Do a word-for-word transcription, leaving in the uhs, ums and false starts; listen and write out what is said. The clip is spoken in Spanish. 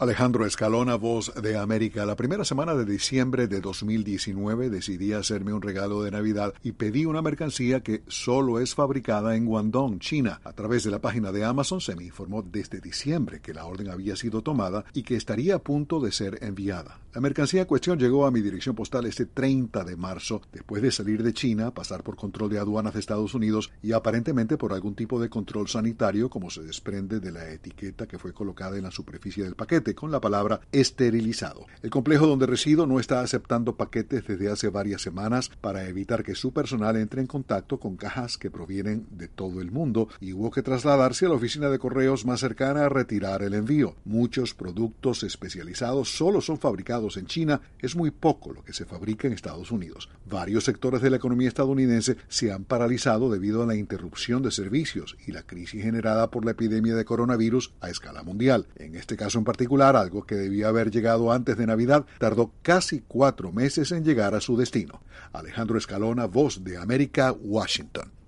Alejandro Escalona, Voz de América. La primera semana de diciembre de dos mil diecinueve decidí hacerme un regalo de Navidad y pedí una mercancía que solo es fabricada en Guangdong, China. A través de la página de Amazon se me informó desde diciembre que la orden había sido tomada y que estaría a punto de ser enviada. La mercancía en cuestión llegó a mi dirección postal este treinta de marzo, después de salir de China, pasar por control de aduanas de Estados Unidos y aparentemente por algún tipo de control sanitario, como se desprende de la etiqueta que fue colocada en la superficie del paquete, con la palabra esterilizado. El complejo donde resido no está aceptando paquetes desde hace varias semanas para evitar que su personal entre en contacto con cajas que provienen de todo el mundo y hubo que trasladarse a la oficina de correos más cercana a retirar el envío. Muchos productos especializados solo son fabricados en China, es muy poco lo que se fabrica en Estados Unidos. Varios sectores de la economía estadounidense se han paralizado debido a la interrupción de servicios y la crisis generada por la epidemia de coronavirus a escala mundial. En este caso en particular, algo que debía haber llegado antes de Navidad, tardó casi cuatro meses en llegar a su destino. Alejandro Escalona, Voz de América, Washington.